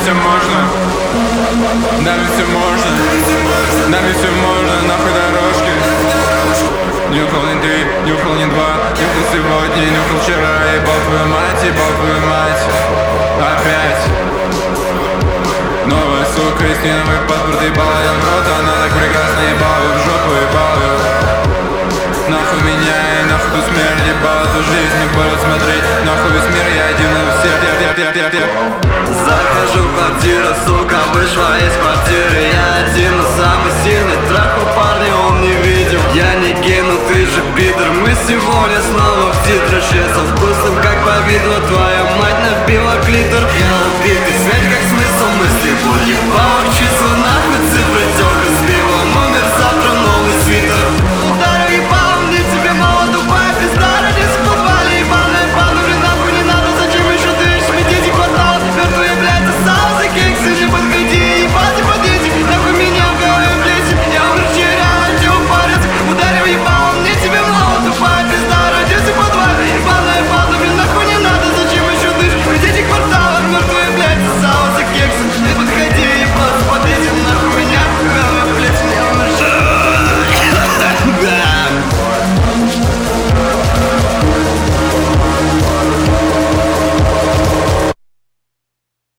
все можно, нами все можно, нами все можно, нахуй дорожки. Нюхал не ты, нюхал не два, нюхал сегодня, нюхал вчера. Ебал твою мать, опять. Новая сука из новый паспорт, ебала я в рот. Она так прекрасно ебала, в жопу ебала. Нахуй меня и нахуй ту смерть, ебала ту жизнь, не буду смотреть. Нахуй весь мир, я один на всех. Захожу в квартиру, сука вышла из квартиры. Я один, но самый сильный трах у парня он не видел. Я не гей, но ты же пидор. Мы сегодня снова в титрах. Со вкусом, как повидло, твоя мать набила клитор. Я убитый, связь как смысл мысли. Боль ебалок, числа нахуй цифры.